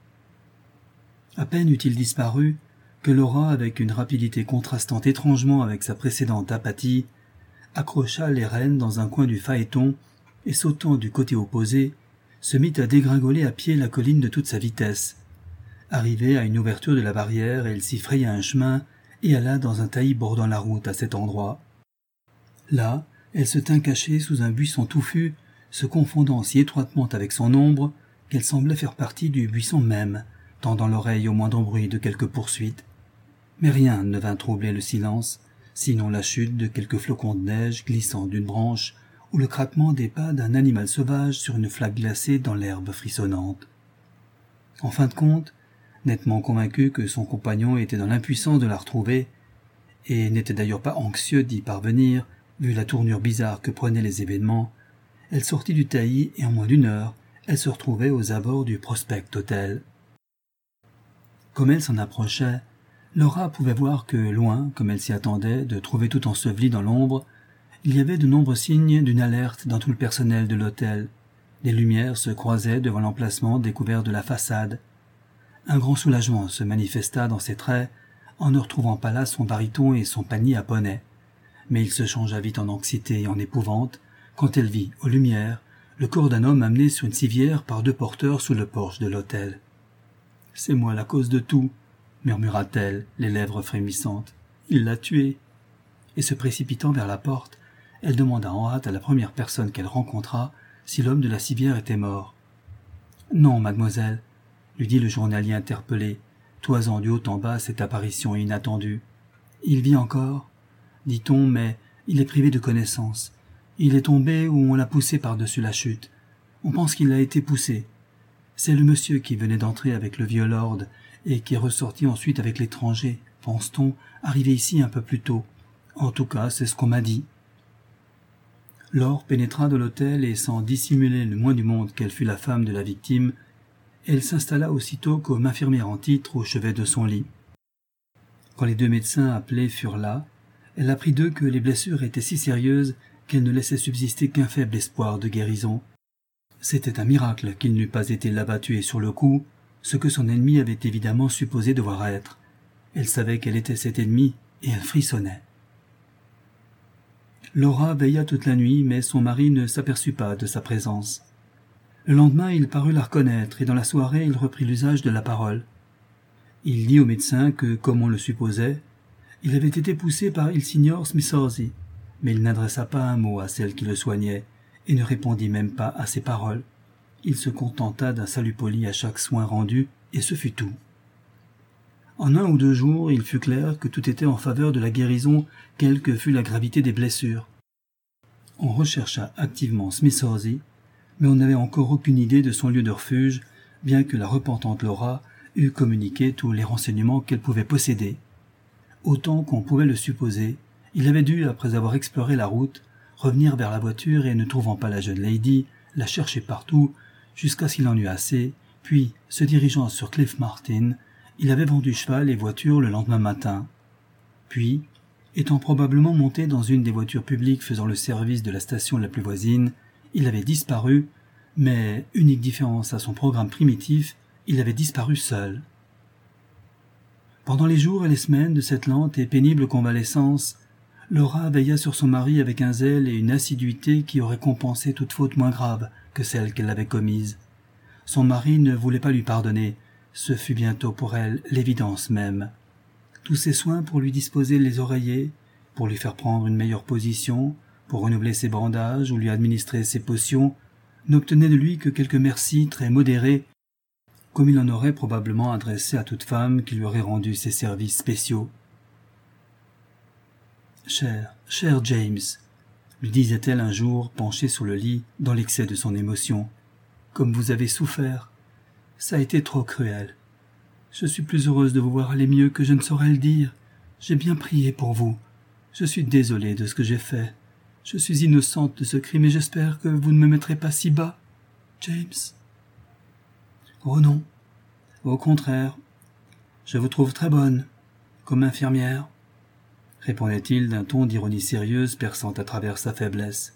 À peine eut-il disparu que Laura, avec une rapidité contrastant étrangement avec sa précédente apathie, accrocha les rênes dans un coin du phaéton et, sautant du côté opposé, se mit à dégringoler à pied la colline de toute sa vitesse. Arrivée à une ouverture de la barrière, elle s'y fraya un chemin et alla dans un taillis bordant la route à cet endroit. Là, elle se tint cachée sous un buisson touffu, se confondant si étroitement avec son ombre qu'elle semblait faire partie du buisson même, tendant l'oreille au moindre bruit de quelque poursuite. Mais rien ne vint troubler le silence, sinon la chute de quelques flocons de neige glissant d'une branche ou le craquement des pas d'un animal sauvage sur une flaque glacée dans l'herbe frissonnante. En fin de compte, nettement convaincu que son compagnon était dans l'impuissance de la retrouver, et n'était d'ailleurs pas anxieux d'y parvenir, vu la tournure bizarre que prenaient les événements, elle sortit du taillis et en moins d'une heure, elle se retrouvait aux abords du Prospect Hotel. Comme elle s'en approchait, Laura pouvait voir que, loin, comme elle s'y attendait, de trouver tout enseveli dans l'ombre, il y avait de nombreux signes d'une alerte dans tout le personnel de l'hôtel. Des lumières se croisaient devant l'emplacement découvert de la façade. Un grand soulagement se manifesta dans ses traits en ne retrouvant pas là son baryton et son panier à poney. Mais il se changea vite en anxiété et en épouvante quand elle vit, aux lumières, le corps d'un homme amené sur une civière par deux porteurs sous le porche de l'hôtel. « C'est moi la cause de tout », murmura-t-elle, les lèvres frémissantes. « Il l'a tué. » Et se précipitant vers la porte, elle demanda en hâte à la première personne qu'elle rencontra si l'homme de la civière était mort. « Non, mademoiselle, » lui dit le journalier interpellé, toisant du haut en bas cette apparition inattendue. « Il vit encore, dit-on, mais il est privé de connaissance. Il est tombé ou on l'a poussé par-dessus la chute. On pense qu'il a été poussé. C'est le monsieur qui venait d'entrer avec le vieux lord et qui est ressorti ensuite avec l'étranger, pense-t-on, arrivé ici un peu plus tôt. En tout cas, c'est ce qu'on m'a dit. » Laure pénétra de l'hôtel et, sans dissimuler le moins du monde qu'elle fût la femme de la victime, elle s'installa aussitôt comme infirmière en titre au chevet de son lit. Quand les deux médecins appelés furent là, elle apprit d'eux que les blessures étaient si sérieuses qu'elles ne laissaient subsister qu'un faible espoir de guérison. C'était un miracle qu'il n'eût pas été là-bas tué sur le coup, ce que son ennemi avait évidemment supposé devoir être. Elle savait quel était cet ennemi, et elle frissonnait. Laura veilla toute la nuit, mais son mari ne s'aperçut pas de sa présence. Le lendemain, il parut la reconnaître, et dans la soirée, il reprit l'usage de la parole. Il dit au médecin que, comme on le supposait, il avait été poussé par il signor Smithorzi, mais il n'adressa pas un mot à celle qui le soignait, et ne répondit même pas à ses paroles. Il se contenta d'un salut poli à chaque soin rendu, et ce fut tout. En un ou deux jours, il fut clair que tout était en faveur de la guérison, quelle que fût la gravité des blessures. On rechercha activement Smith Horsey, mais on n'avait encore aucune idée de son lieu de refuge, bien que la repentante Laura eût communiqué tous les renseignements qu'elle pouvait posséder. Autant qu'on pouvait le supposer, il avait dû, après avoir exploré la route, revenir vers la voiture et, ne trouvant pas la jeune lady, la chercher partout, jusqu'à ce qu'il en eût assez, puis, se dirigeant sur Cliff Martin, il avait vendu cheval et voiture le lendemain matin. Puis, étant probablement monté dans une des voitures publiques faisant le service de la station la plus voisine, il avait disparu, mais, unique différence à son programme primitif, il avait disparu seul. Pendant les jours et les semaines de cette lente et pénible convalescence, Laura veilla sur son mari avec un zèle et une assiduité qui auraient compensé toute faute moins grave que celle qu'elle avait commise. Son mari ne voulait pas lui pardonner, ce fut bientôt pour elle l'évidence même. Tous ses soins pour lui disposer les oreillers, pour lui faire prendre une meilleure position, pour renouveler ses bandages ou lui administrer ses potions, n'obtenaient de lui que quelques merci très modérés, comme il en aurait probablement adressé à toute femme qui lui aurait rendu ses services spéciaux. « Cher, cher James, » lui disait-elle un jour, penchée sur le lit, dans l'excès de son émotion, « comme vous avez souffert. Ça a été trop cruel. Je suis plus heureuse de vous voir aller mieux que je ne saurais le dire. J'ai bien prié pour vous. Je suis désolée de ce que j'ai fait. Je suis innocente de ce crime et j'espère que vous ne me mettrez pas si bas, James. » « Oh non. Au contraire. Je vous trouve très bonne, comme infirmière, » répondait-il d'un ton d'ironie sérieuse perçant à travers sa faiblesse.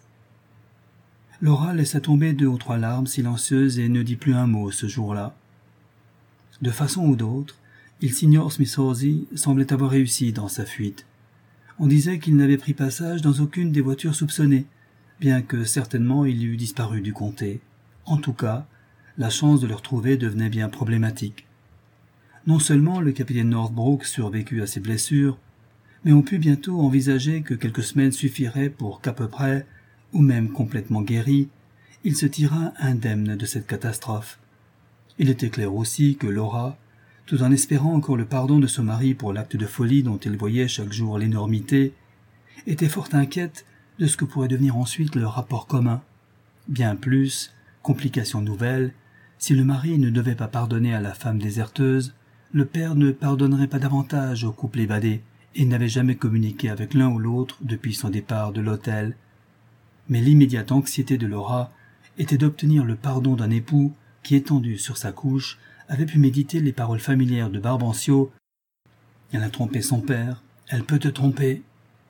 Laura laissa tomber deux ou trois larmes silencieuses et ne dit plus un mot ce jour-là. De façon ou d'autre, il s'ignore Smith Horsey semblait avoir réussi dans sa fuite. On disait qu'il n'avait pris passage dans aucune des voitures soupçonnées, bien que certainement il eût disparu du comté. En tout cas, la chance de le retrouver devenait bien problématique. Non seulement le capitaine Northbrook survécut à ses blessures, mais on put bientôt envisager que quelques semaines suffiraient pour qu'à peu près, ou même complètement guéri, il se tirât indemne de cette catastrophe. Il était clair aussi que Laura, tout en espérant encore le pardon de son mari pour l'acte de folie dont elle voyait chaque jour l'énormité, était fort inquiète de ce que pourrait devenir ensuite leur rapport commun. Bien plus, complication nouvelle, si le mari ne devait pas pardonner à la femme déserteuse, le père ne pardonnerait pas davantage au couple évadé et n'avait jamais communiqué avec l'un ou l'autre depuis son départ de l'hôtel. Mais l'immédiate anxiété de Laura était d'obtenir le pardon d'un époux qui, étendu sur sa couche, avait pu méditer les paroles familières de Barbancio. « Elle a trompé son père, elle peut te tromper. »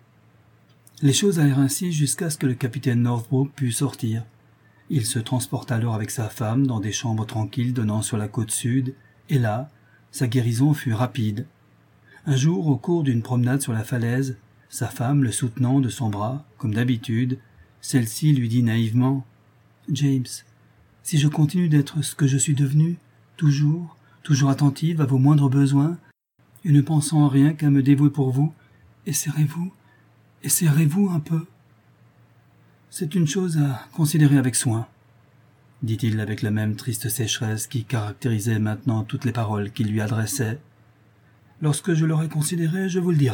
Les choses allèrent ainsi jusqu'à ce que le capitaine Northbrook pût sortir. Il se transporta alors avec sa femme dans des chambres tranquilles donnant sur la côte sud, et là, sa guérison fut rapide. Un jour, au cours d'une promenade sur la falaise, sa femme le soutenant de son bras, comme d'habitude, celle-ci lui dit naïvement « James, si je continue d'être ce que je suis devenu, toujours, toujours attentive à vos moindres besoins, et ne pensant à rien qu'à me dévouer pour vous, essaierez-vous, essaierez-vous un peu ? C'est une chose à considérer avec soin, » dit-il avec la même triste sécheresse qui caractérisait maintenant toutes les paroles qu'il lui adressait. « Lorsque je l'aurai considéré, je vous le dirai. »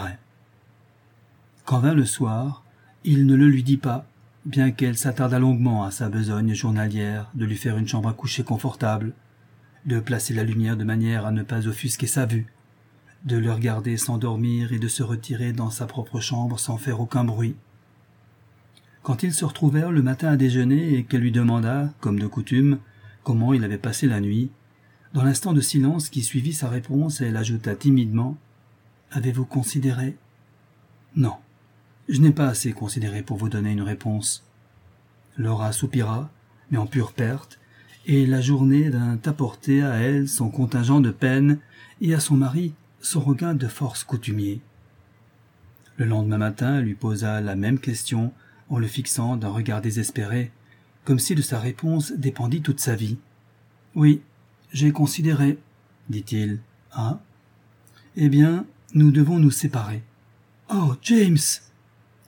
Quand vint le soir, il ne le lui dit pas, bien qu'elle s'attarda longuement à sa besogne journalière de lui faire une chambre à coucher confortable, de placer la lumière de manière à ne pas offusquer sa vue, de le regarder s'endormir et de se retirer dans sa propre chambre sans faire aucun bruit. Quand ils se retrouvèrent le matin à déjeuner et qu'elle lui demanda, comme de coutume, comment il avait passé la nuit, dans l'instant de silence qui suivit sa réponse, elle ajouta timidement « Avez-vous considéré ?»« Non, je n'ai pas assez considéré pour vous donner une réponse. » Laura soupira, mais en pure perte, et la journée vint apporter à elle son contingent de peine et à son mari son regain de force coutumier. Le lendemain matin, elle lui posa la même question en le fixant d'un regard désespéré, comme si de sa réponse dépendît toute sa vie. « Oui, j'ai considéré, » dit-il. « Ah ? Eh bien, nous devons nous séparer. »« Oh, James !»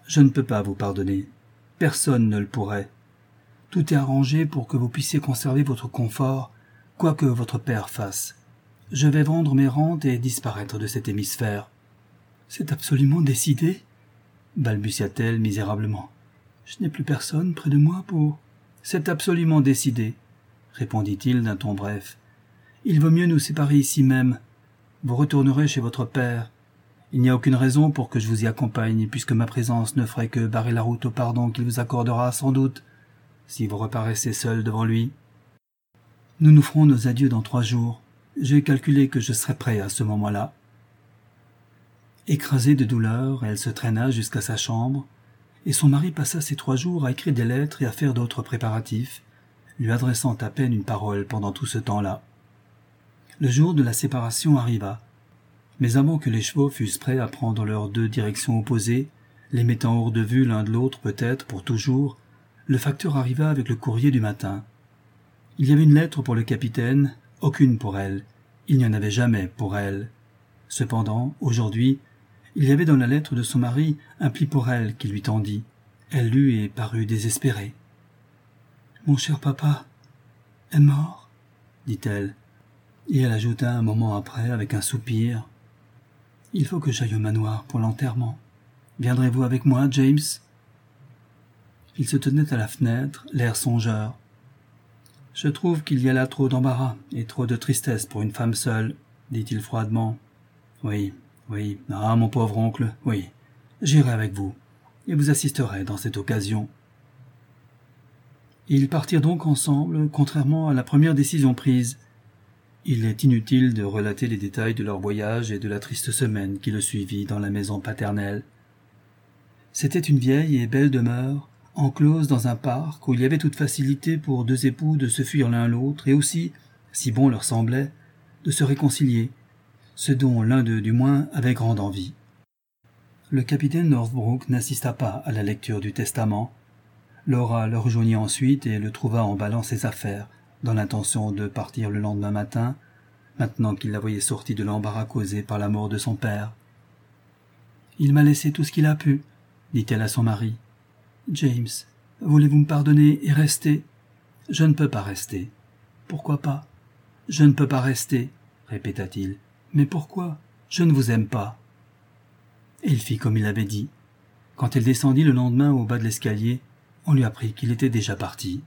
Je ne peux pas vous pardonner. Personne ne le pourrait. Tout est arrangé pour que vous puissiez conserver votre confort, quoi que votre père fasse. Je vais vendre mes rentes et disparaître de cet hémisphère. »« C'est absolument décidé ?» balbutia-t-elle misérablement. « Je n'ai plus personne près de moi pour... »« C'est absolument décidé, » répondit-il d'un ton bref. « Il vaut mieux nous séparer ici même. Vous retournerez chez votre père. Il n'y a aucune raison pour que je vous y accompagne, puisque ma présence ne ferait que barrer la route au pardon qu'il vous accordera sans doute, si vous reparaissez seul devant lui. Nous nous ferons nos adieux dans trois jours. J'ai calculé que je serais prêt à ce moment-là. » Écrasée de douleur, elle se traîna jusqu'à sa chambre, et son mari passa ces trois jours à écrire des lettres et à faire d'autres préparatifs, lui adressant à peine une parole pendant tout ce temps-là. Le jour de la séparation arriva, mais avant que les chevaux fussent prêts à prendre leurs deux directions opposées, les mettant hors de vue l'un de l'autre peut-être pour toujours, le facteur arriva avec le courrier du matin. Il y avait une lettre pour le capitaine, aucune pour elle. Il n'y en avait jamais pour elle. Cependant, aujourd'hui, il y avait dans la lettre de son mari un pli pour elle qui lui tendit. Elle lut et parut désespérée. « Mon cher papa est mort, » dit-elle, et elle ajouta un moment après avec un soupir. « Il faut que j'aille au manoir pour l'enterrement. Viendrez-vous avec moi, James ?» Il se tenait à la fenêtre, l'air songeur. « Je trouve qu'il y a là trop d'embarras et trop de tristesse pour une femme seule, » dit-il froidement. « Oui, oui, ah, mon pauvre oncle, oui, j'irai avec vous, et vous assisterez dans cette occasion. » Ils partirent donc ensemble, contrairement à la première décision prise. Il est inutile de relater les détails de leur voyage et de la triste semaine qui le suivit dans la maison paternelle. C'était une vieille et belle demeure, enclose dans un parc où il y avait toute facilité pour deux époux de se fuir l'un l'autre et aussi, si bon leur semblait, de se réconcilier, ce dont l'un d'eux du moins avait grande envie. Le capitaine Northbrook n'assista pas à la lecture du testament. Laura le rejoignit ensuite et le trouva emballant ses affaires, dans l'intention de partir le lendemain matin, maintenant qu'il la voyait sortie de l'embarras causé par la mort de son père. « Il m'a laissé tout ce qu'il a pu, » dit-elle à son mari. « James, voulez-vous me pardonner et rester ?»« Je ne peux pas rester. »« Pourquoi pas ?»« Je ne peux pas rester, » répéta-t-il. « Mais pourquoi ? Je ne vous aime pas. » Et il fit comme il avait dit. Quand elle descendit le lendemain au bas de l'escalier, on lui apprit qu'il était déjà parti.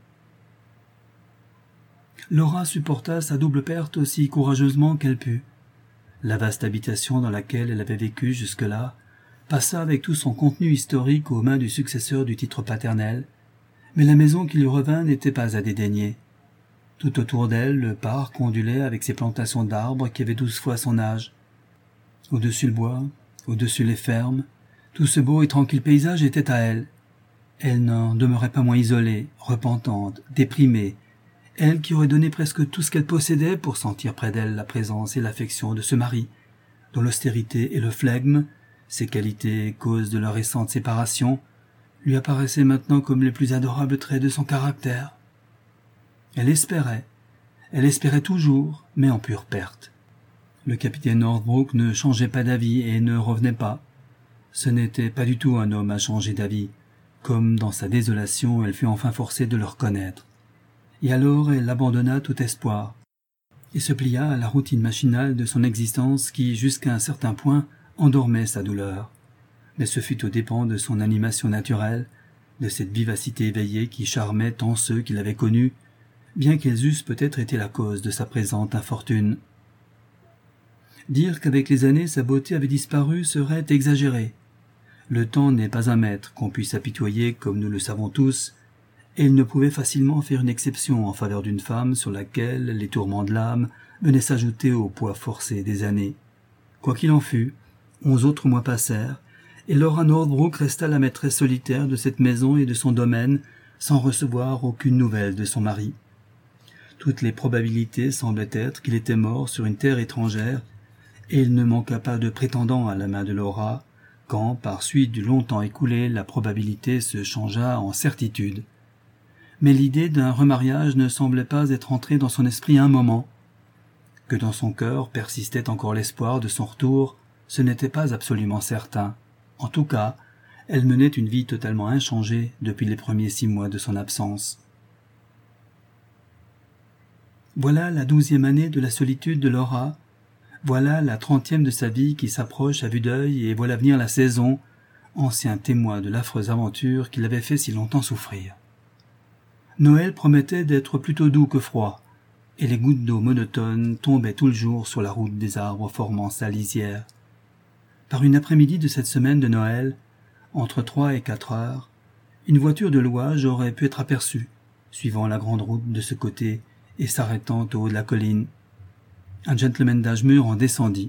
Laura supporta sa double perte aussi courageusement qu'elle put. La vaste habitation dans laquelle elle avait vécu jusque-là passa avec tout son contenu historique aux mains du successeur du titre paternel, mais la maison qui lui revint n'était pas à dédaigner. Tout autour d'elle, le parc ondulait avec ses plantations d'arbres qui avaient douze fois son âge. Au-dessus le bois, au-dessus les fermes, tout ce beau et tranquille paysage était à elle. Elle n'en demeurait pas moins isolée, repentante, déprimée, elle qui aurait donné presque tout ce qu'elle possédait pour sentir près d'elle la présence et l'affection de ce mari, dont l'austérité et le flegme, ces qualités cause de leur récente séparation, lui apparaissaient maintenant comme les plus adorables traits de son caractère. Elle espérait, elle espérait toujours, mais en pure perte. Le capitaine Northbrook ne changeait pas d'avis et ne revenait pas. Ce n'était pas du tout un homme à changer d'avis, comme dans sa désolation elle fut enfin forcée de le reconnaître. Et alors elle abandonna tout espoir, et se plia à la routine machinale de son existence qui, jusqu'à un certain point, endormait sa douleur. Mais ce fut aux dépens de son animation naturelle, de cette vivacité éveillée qui charmait tant ceux qui l'avaient connue, bien qu'elles eussent peut-être été la cause de sa présente infortune. Dire qu'avec les années sa beauté avait disparu serait exagéré. Le temps n'est pas un maître qu'on puisse apitoyer comme nous le savons tous, et il ne pouvait facilement faire une exception en faveur d'une femme sur laquelle les tourments de l'âme venaient s'ajouter au poids forcé des années. Quoi qu'il en fût, onze autres mois passèrent, et Laura Northbrook resta la maîtresse solitaire de cette maison et de son domaine, sans recevoir aucune nouvelle de son mari. Toutes les probabilités semblaient être qu'il était mort sur une terre étrangère, et il ne manqua pas de prétendants à la main de Laura, quand, par suite du long temps écoulé, la probabilité se changea en certitude. Mais l'idée d'un remariage ne semblait pas être entrée dans son esprit un moment. Que dans son cœur persistait encore l'espoir de son retour, ce n'était pas absolument certain. En tout cas, elle menait une vie totalement inchangée depuis les premiers six mois de son absence. Voilà la douzième année de la solitude de Laura, voilà la trentième de sa vie qui s'approche à vue d'œil, et voilà venir la saison, ancien témoin de l'affreuse aventure qui l'avait fait si longtemps souffrir. Noël promettait d'être plutôt doux que froid, et les gouttes d'eau monotones tombaient tout le jour sur la route des arbres formant sa lisière. Par une après-midi de cette semaine de Noël, entre trois et quatre heures, une voiture de louage aurait pu être aperçue, suivant la grande route de ce côté et s'arrêtant au haut de la colline. Un gentleman d'âge mûr en descendit.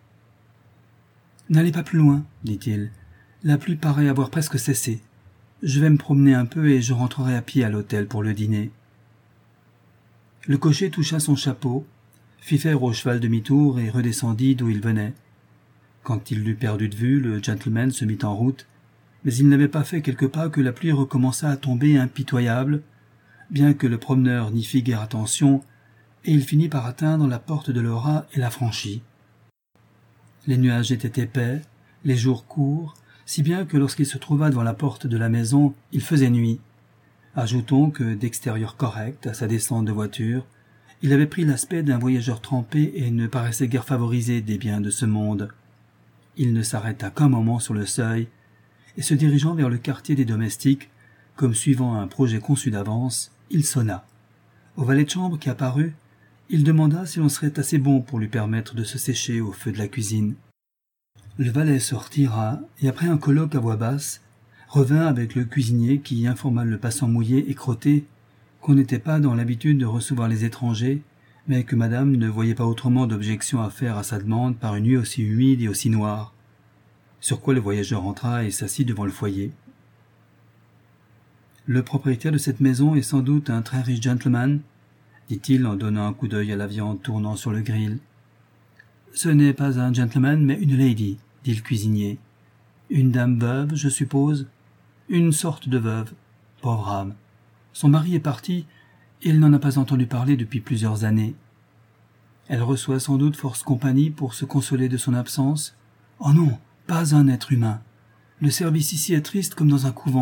« N'allez pas plus loin, dit-il. La pluie paraît avoir presque cessé. Je vais me promener un peu et je rentrerai à pied à l'hôtel pour le dîner. » Le cocher toucha son chapeau, fit faire au cheval demi-tour et redescendit d'où il venait. Quand il l'eut perdu de vue, le gentleman se mit en route, mais il n'avait pas fait quelques pas que la pluie recommença à tomber impitoyable, bien que le promeneur n'y fît guère attention, et il finit par atteindre la porte de Laura et la franchit. Les nuages étaient épais, les jours courts, si bien que lorsqu'il se trouva devant la porte de la maison, il faisait nuit. Ajoutons que, d'extérieur correct à sa descente de voiture, il avait pris l'aspect d'un voyageur trempé et ne paraissait guère favorisé des biens de ce monde. Il ne s'arrêta qu'un moment sur le seuil, et se dirigeant vers le quartier des domestiques, comme suivant un projet conçu d'avance, il sonna. Au valet de chambre qui apparut, il demanda si l'on serait assez bon pour lui permettre de se sécher au feu de la cuisine. Le valet se retira, et après un colloque à voix basse, revint avec le cuisinier qui informa le passant mouillé et crotté qu'on n'était pas dans l'habitude de recevoir les étrangers, mais que madame ne voyait pas autrement d'objection à faire à sa demande par une nuit aussi humide et aussi noire. Sur quoi le voyageur entra et s'assit devant le foyer. « Le propriétaire de cette maison est sans doute un très riche gentleman, dit-il en donnant un coup d'œil à la viande tournant sur le grill. « Ce n'est pas un gentleman, mais une lady, dit le cuisinier. Une dame veuve, je suppose. Une sorte de veuve. Pauvre âme. Son mari est parti, et elle n'en a pas entendu parler depuis plusieurs années. Elle reçoit sans doute force compagnie pour se consoler de son absence. Oh non, pas un être humain. Le service ici est triste comme dans un couvent. »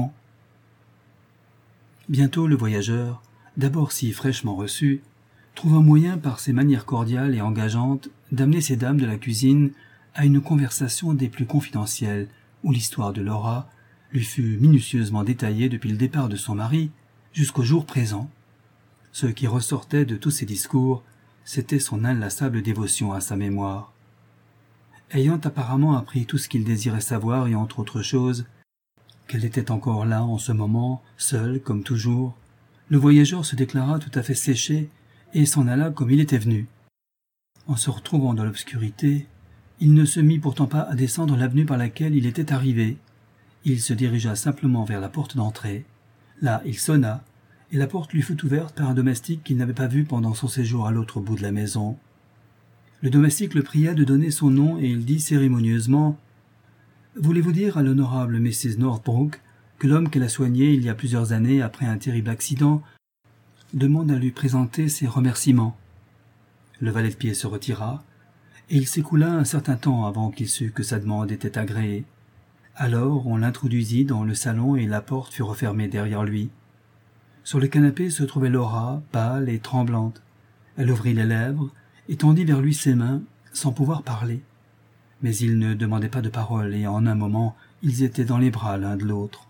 Bientôt le voyageur, d'abord si fraîchement reçu, trouve un moyen par ses manières cordiales et engageantes d'amener ces dames de la cuisine à une conversation des plus confidentielles, où l'histoire de Laura lui fut minutieusement détaillée depuis le départ de son mari jusqu'au jour présent. Ce qui ressortait de tous ces discours, c'était son inlassable dévotion à sa mémoire. Ayant apparemment appris tout ce qu'il désirait savoir et entre autres choses, qu'elle était encore là en ce moment, seule comme toujours, le voyageur se déclara tout à fait séché et s'en alla comme il était venu. En se retrouvant dans l'obscurité, il ne se mit pourtant pas à descendre l'avenue par laquelle il était arrivé. Il se dirigea simplement vers la porte d'entrée. Là, il sonna, et la porte lui fut ouverte par un domestique qu'il n'avait pas vu pendant son séjour à l'autre bout de la maison. Le domestique le pria de donner son nom et il dit cérémonieusement « Voulez-vous dire à l'honorable missus Northbrook que l'homme qu'elle a soigné il y a plusieurs années après un terrible accident demande à lui présenter ses remerciements ?» Le valet de pied se retira, et il s'écoula un certain temps avant qu'il sût que sa demande était agréée. Alors on l'introduisit dans le salon et la porte fut refermée derrière lui. Sur le canapé se trouvait Laura, pâle et tremblante. Elle ouvrit les lèvres et tendit vers lui ses mains, sans pouvoir parler. Mais il ne demandait pas de parole, et en un moment, ils étaient dans les bras l'un de l'autre.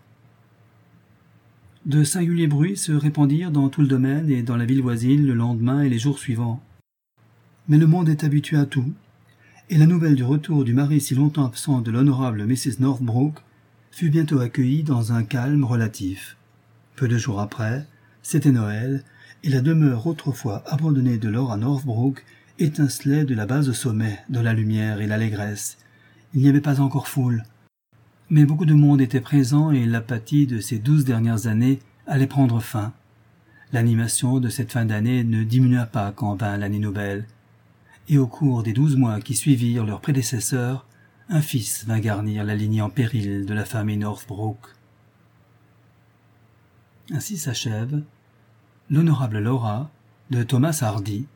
De singuliers bruits se répandirent dans tout le domaine et dans la ville voisine le lendemain et les jours suivants. Mais le monde est habitué à tout, et la nouvelle du retour du mari si longtemps absent de l'honorable missus Northbrook fut bientôt accueillie dans un calme relatif. Peu de jours après, c'était Noël, et la demeure autrefois abandonnée de Laura Northbrook étincelait de la base au sommet de la lumière et l'allégresse. Il n'y avait pas encore foule, mais beaucoup de monde était présent et l'apathie de ces douze dernières années allait prendre fin. L'animation de cette fin d'année ne diminua pas quand vint l'année nouvelle, et au cours des douze mois qui suivirent leurs prédécesseurs, un fils vint garnir la lignée en péril de la famille Northbrook. Ainsi s'achève l'honorable Laura de Thomas Hardy,